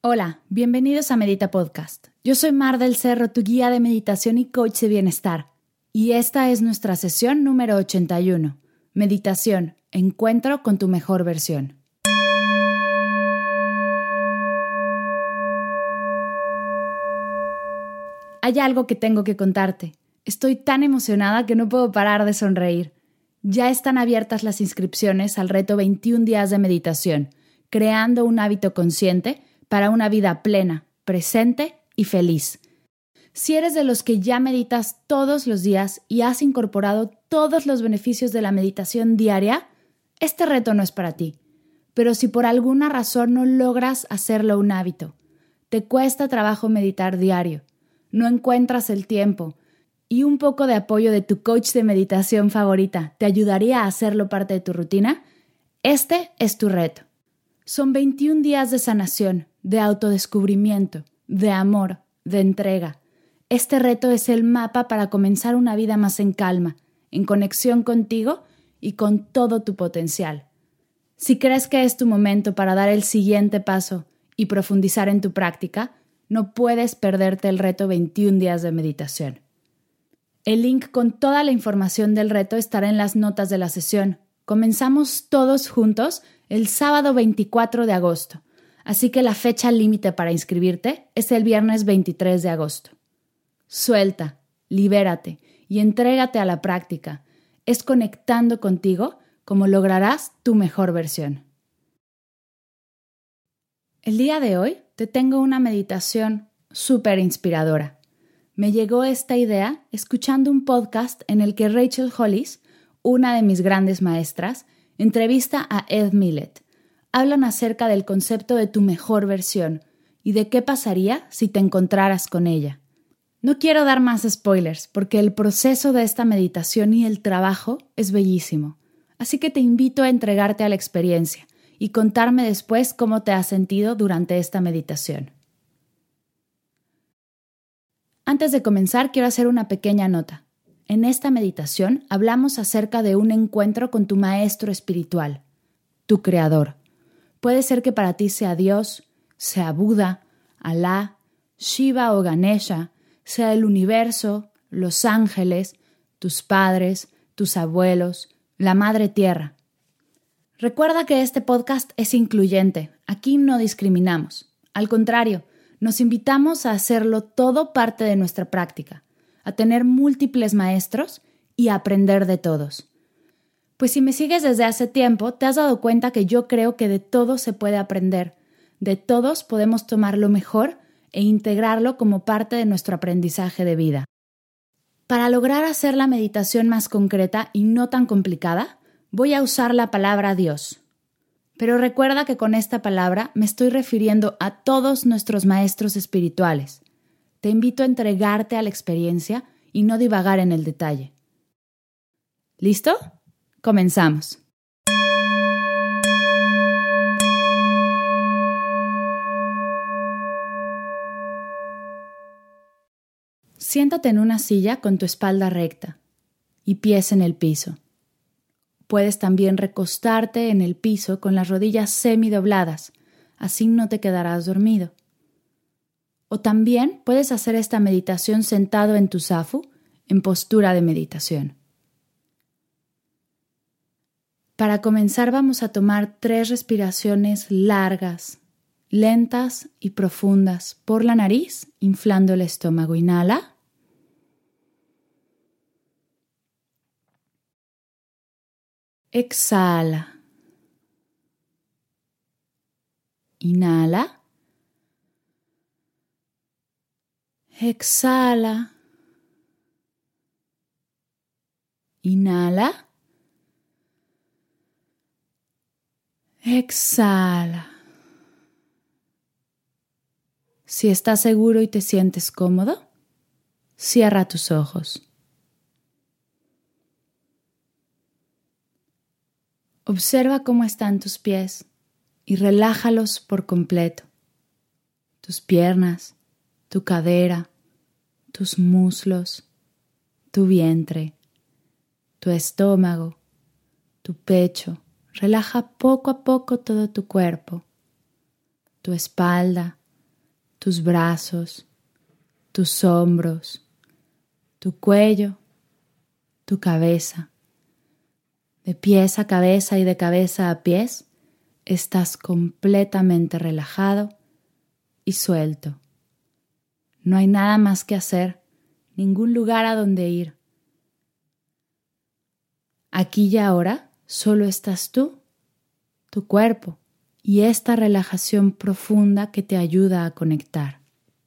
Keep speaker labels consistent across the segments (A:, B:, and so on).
A: Hola, bienvenidos a Medita Podcast. Yo soy Mar del Cerro, tu guía de meditación y coach de bienestar. Y esta es nuestra sesión número 81. Meditación, encuentro con tu mejor versión. Hay algo que tengo que contarte. Estoy tan emocionada que no puedo parar de sonreír. Ya están abiertas las inscripciones al reto 21 días de meditación, creando un hábito consciente para una vida plena, presente y feliz. Si eres de los que ya meditas todos los días y has incorporado todos los beneficios de la meditación diaria, este reto no es para ti. Pero si por alguna razón no logras hacerlo un hábito, te cuesta trabajo meditar diario, no encuentras el tiempo y un poco de apoyo de tu coach de meditación favorita te ayudaría a hacerlo parte de tu rutina, este es tu reto. Son 21 días de sanación, de autodescubrimiento, de amor, de entrega. Este reto es el mapa para comenzar una vida más en calma, en conexión contigo y con todo tu potencial. Si crees que es tu momento para dar el siguiente paso y profundizar en tu práctica, no puedes perderte el reto 21 días de meditación. El link con toda la información del reto estará en las notas de la sesión. Comenzamos todos juntos el sábado 24 de agosto, así que la fecha límite para inscribirte es el viernes 23 de agosto. Suelta, libérate y entrégate a la práctica. Es conectando contigo como lograrás tu mejor versión. El día de hoy te tengo una meditación súper inspiradora. Me llegó esta idea escuchando un podcast en el que Rachel Hollis, una de mis grandes maestras, entrevista a Ed Mylett. Hablan acerca del concepto de tu mejor versión y de qué pasaría si te encontraras con ella. No quiero dar más spoilers porque el proceso de esta meditación y el trabajo es bellísimo. Así que te invito a entregarte a la experiencia y contarme después cómo te has sentido durante esta meditación. Antes de comenzar, quiero hacer una pequeña nota. En esta meditación hablamos acerca de un encuentro con tu maestro espiritual, tu creador. Puede ser que para ti sea Dios, sea Buda, Alá, Shiva o Ganesha, sea el universo, los ángeles, tus padres, tus abuelos, la madre tierra. Recuerda que este podcast es incluyente. Aquí no discriminamos. Al contrario, nos invitamos a hacerlo todo parte de nuestra práctica, a tener múltiples maestros y a aprender de todos. Pues si me sigues desde hace tiempo, te has dado cuenta que yo creo que de todos se puede aprender. De todos podemos tomar lo mejor e integrarlo como parte de nuestro aprendizaje de vida. Para lograr hacer la meditación más concreta y no tan complicada, voy a usar la palabra Dios. Pero recuerda que con esta palabra me estoy refiriendo a todos nuestros maestros espirituales. Te invito a entregarte a la experiencia y no divagar en el detalle. ¿Listo? Comenzamos. Siéntate en una silla con tu espalda recta y pies en el piso. Puedes también recostarte en el piso con las rodillas semidobladas, así no te quedarás dormido. O también puedes hacer esta meditación sentado en tu zafu, en postura de meditación. Para comenzar vamos a tomar 3 respiraciones largas, lentas y profundas por la nariz, inflando el estómago. Inhala. Exhala. Inhala. Exhala. Inhala. Exhala. Si estás seguro y te sientes cómodo, cierra tus ojos. Observa cómo están tus pies y relájalos por completo. Tus piernas, tu cadera, tus muslos, tu vientre, tu estómago, tu pecho. Relaja poco a poco todo tu cuerpo, tu espalda, tus brazos, tus hombros, tu cuello, tu cabeza. De pies a cabeza y de cabeza a pies, estás completamente relajado y suelto. No hay nada más que hacer, ningún lugar a donde ir. Aquí y ahora solo estás tú, tu cuerpo y esta relajación profunda que te ayuda a conectar.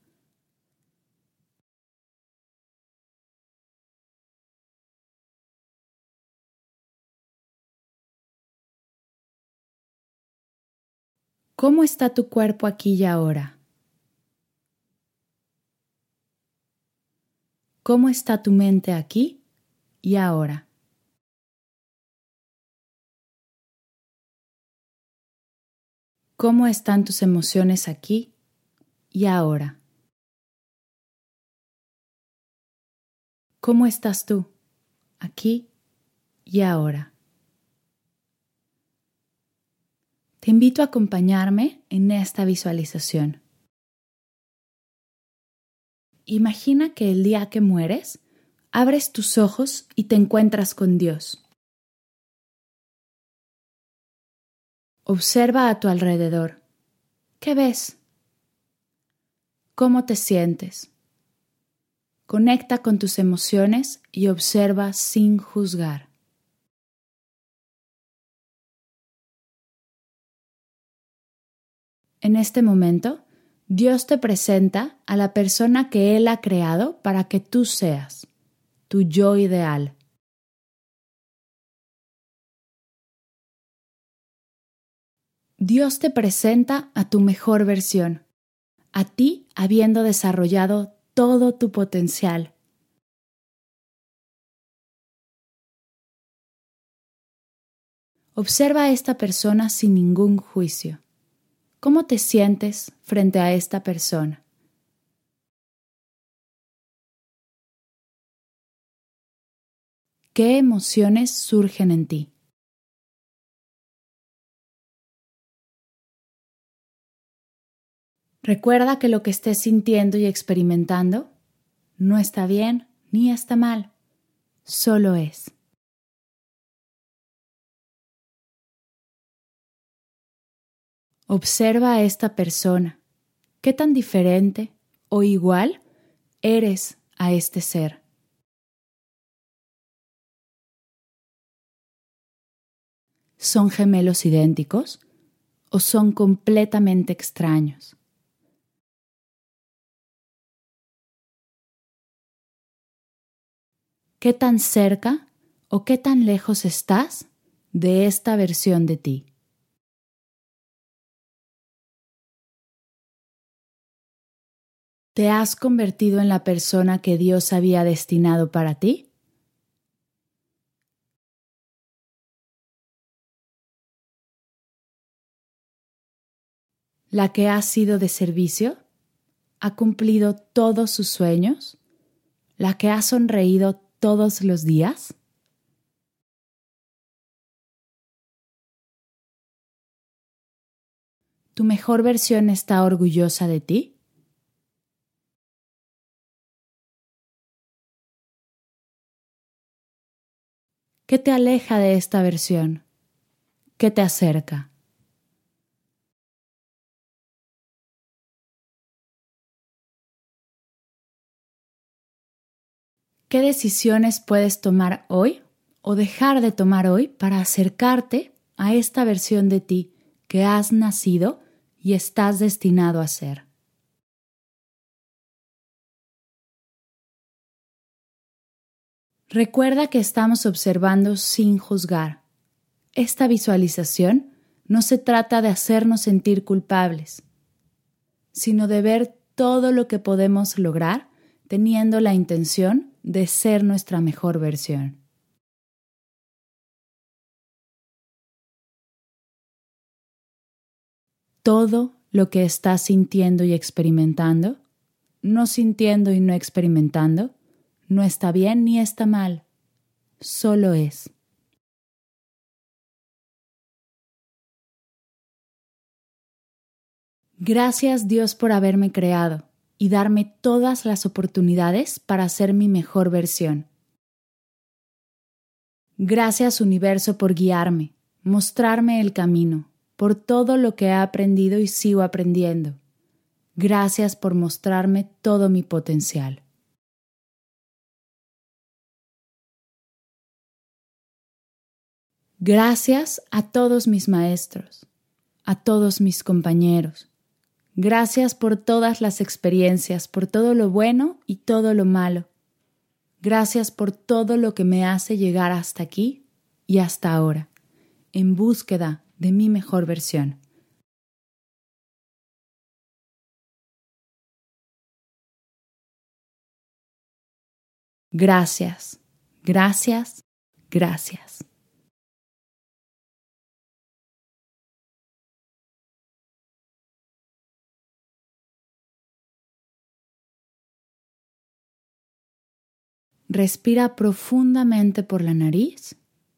A: ¿Cómo está tu cuerpo aquí y ahora? ¿Cómo está tu mente aquí y ahora? ¿Cómo están tus emociones aquí y ahora? ¿Cómo estás tú aquí y ahora? Te invito a acompañarme en esta visualización. Imagina que el día que mueres, abres tus ojos y te encuentras con Dios. Observa a tu alrededor. ¿Qué ves? ¿Cómo te sientes? Conecta con tus emociones y observa sin juzgar. En este momento, Dios te presenta a la persona que Él ha creado para que tú seas, tu yo ideal. Dios te presenta a tu mejor versión, a ti habiendo desarrollado todo tu potencial. Observa a esta persona sin ningún juicio. ¿Cómo te sientes frente a esta persona? ¿Qué emociones surgen en ti? Recuerda que lo que estés sintiendo y experimentando no está bien ni está mal, solo es. Observa a esta persona. ¿Qué tan diferente o igual eres a este ser? ¿Son gemelos idénticos o son completamente extraños? ¿Qué tan cerca o qué tan lejos estás de esta versión de ti? ¿Te has convertido en la persona que Dios había destinado para ti? ¿La que ha sido de servicio? ¿Ha cumplido todos sus sueños? ¿La que ha sonreído todos los días? ¿Tu mejor versión está orgullosa de ti? ¿Qué te aleja de esta versión? ¿Qué te acerca? ¿Qué decisiones puedes tomar hoy o dejar de tomar hoy para acercarte a esta versión de ti que has nacido y estás destinado a ser? Recuerda que estamos observando sin juzgar. Esta visualización no se trata de hacernos sentir culpables, sino de ver todo lo que podemos lograr teniendo la intención de ser nuestra mejor versión. Todo lo que estás sintiendo y experimentando, no sintiendo y no experimentando, no está bien ni está mal, solo es. Gracias, Dios, por haberme creado y darme todas las oportunidades para ser mi mejor versión. Gracias, universo, por guiarme, mostrarme el camino, por todo lo que he aprendido y sigo aprendiendo. Gracias por mostrarme todo mi potencial. Gracias a todos mis maestros, a todos mis compañeros. Gracias por todas las experiencias, por todo lo bueno y todo lo malo. Gracias por todo lo que me hace llegar hasta aquí y hasta ahora, en búsqueda de mi mejor versión. Gracias, gracias, gracias. Respira profundamente por la nariz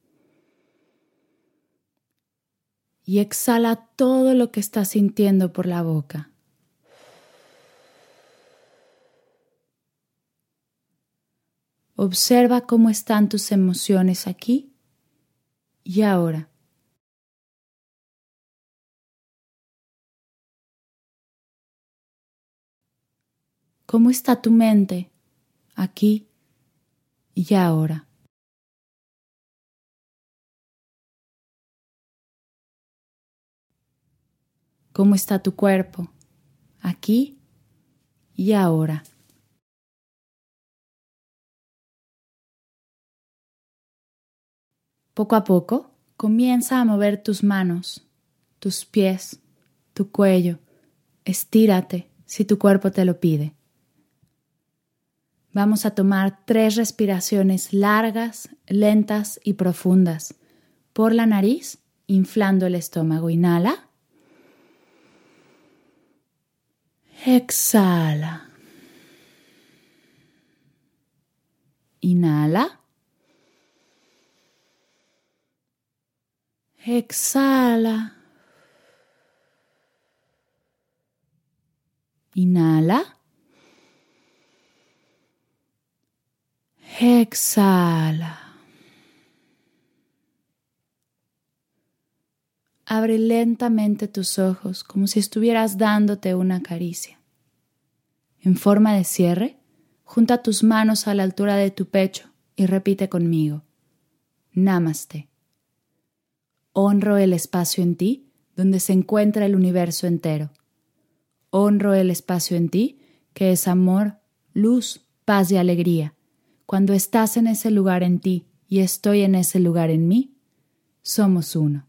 A: y exhala todo lo que estás sintiendo por la boca. Observa cómo están tus emociones aquí y ahora. ¿Cómo está tu mente aquí y ahora? ¿Cómo está tu cuerpo aquí y ahora? Poco a poco, comienza a mover tus manos, tus pies, tu cuello. Estírate si tu cuerpo te lo pide. Vamos a tomar 3 respiraciones largas, lentas y profundas. Por la nariz, inflando el estómago. Inhala. Exhala. Inhala. Exhala. Inhala. Exhala. Abre lentamente tus ojos como si estuvieras dándote una caricia. En forma de cierre, junta tus manos a la altura de tu pecho y repite conmigo. Namaste. Honro el espacio en ti donde se encuentra el universo entero. Honro el espacio en ti que es amor, luz, paz y alegría. Cuando estás en ese lugar en ti y estoy en ese lugar en mí, somos uno.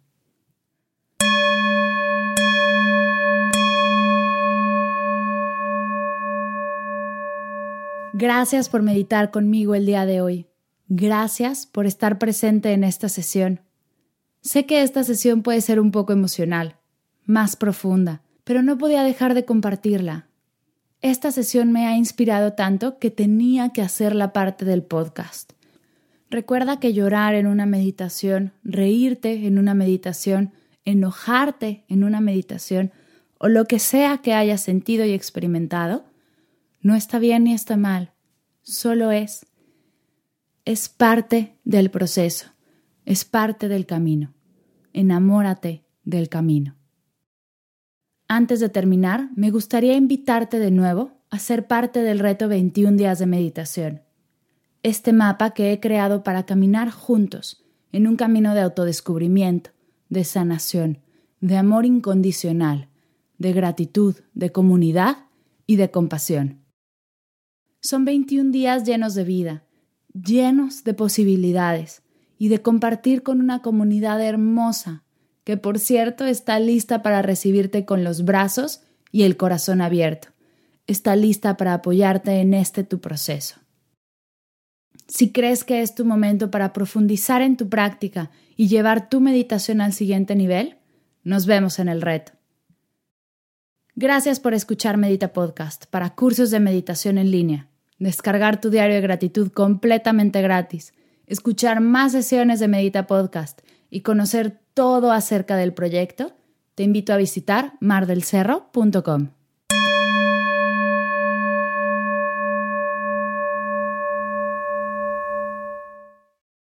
A: Gracias por meditar conmigo el día de hoy. Gracias por estar presente en esta sesión. Sé que esta sesión puede ser un poco emocional, más profunda, pero no podía dejar de compartirla. Esta sesión me ha inspirado tanto que tenía que hacerla parte del podcast. Recuerda que llorar en una meditación, reírte en una meditación, enojarte en una meditación o lo que sea que hayas sentido y experimentado, no está bien ni está mal, solo es. Es parte del proceso, es parte del camino. Enamórate del camino. Antes de terminar, me gustaría invitarte de nuevo a ser parte del reto 21 días de meditación. Este mapa que he creado para caminar juntos en un camino de autodescubrimiento, de sanación, de amor incondicional, de gratitud, de comunidad y de compasión. Son 21 días llenos de vida, llenos de posibilidades y de compartir con una comunidad hermosa que, por cierto, está lista para recibirte con los brazos y el corazón abierto. Está lista para apoyarte en tu proceso. Si crees que es tu momento para profundizar en tu práctica y llevar tu meditación al siguiente nivel, nos vemos en el reto. Gracias por escuchar Medita Podcast para cursos de meditación en línea, descargar tu diario de gratitud completamente gratis, escuchar más sesiones de Medita Podcast y conocer todo acerca del proyecto. Te Te invito a visitar mardelcerro.com.